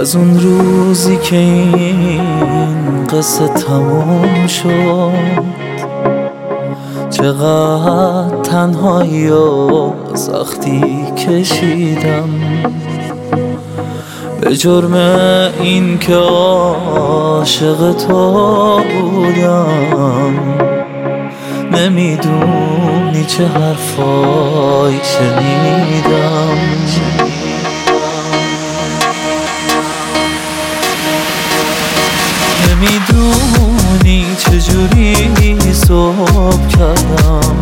از اون روزی که این قصه تموم شد چقدر تنهایی و سختی کشیدم، به جرم این که عاشق تو بودم. نمیدونی چه حرفایی شنیدم، نمیدونی چجوری صبح کردم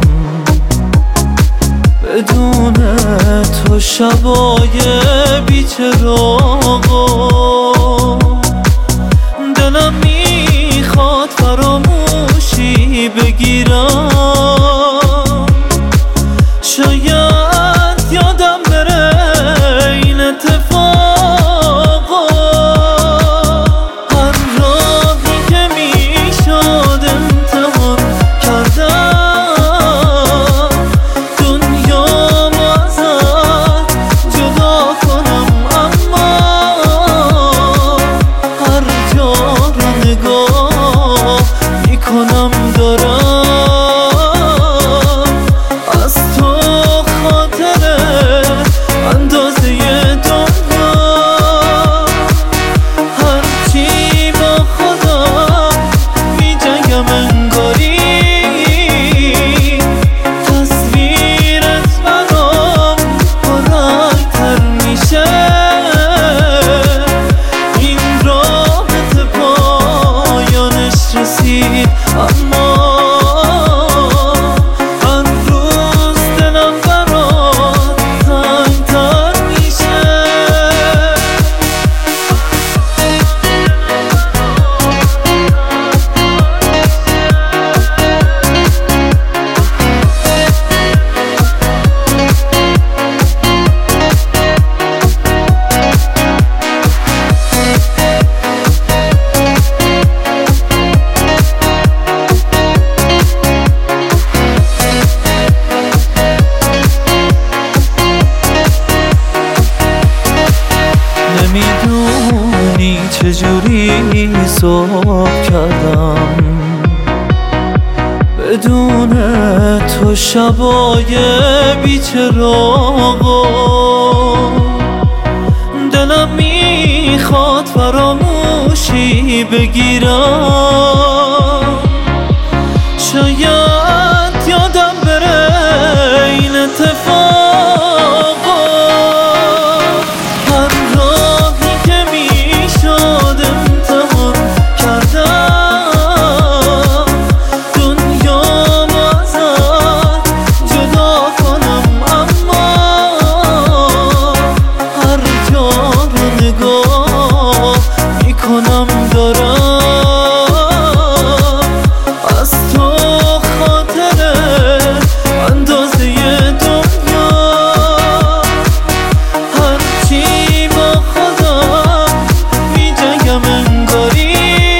بدون تو شبای بی‌چراغ. دلم میخواد فراموشی بگیرم، شاید یادم بره این اتفاقا. هر راهی که میشد امتحان کردم، دنیامو ازت جدا کنم، اما هر جا رو نگاه میکنم دارم از تو خاطره اندازه دنیا. هرچی با خودم میجنگم انگاری تصویرت برام پررنگ‌تر میشه. این رابطه پایانش رسید، اما هر روز دلم برات تنگ‌تر میشه. نمیدونی چجوری صبح کردم بدون تو شبای بی‌چراغ. دلم میخواد فراموشی بگیرم، شاید یادم بره این اتفاقا. هر راهی که میشد امتحان کردم، دنیامو ازت جدا کنم، اما هر جا رو نگاه میکنم دارم از تو خاطره اندازه دنیا. هرچی با خودم میجنگم انگاری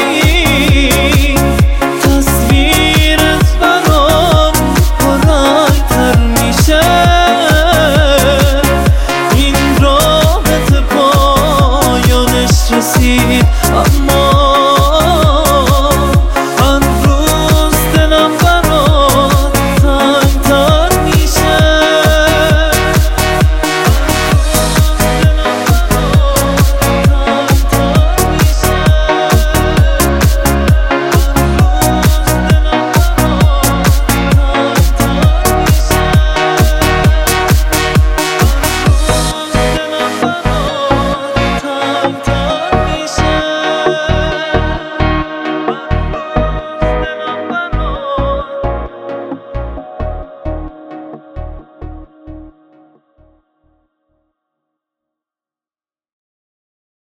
تصویرت برام پررنگ‌تر میشه. این رابطه پایانش رسید،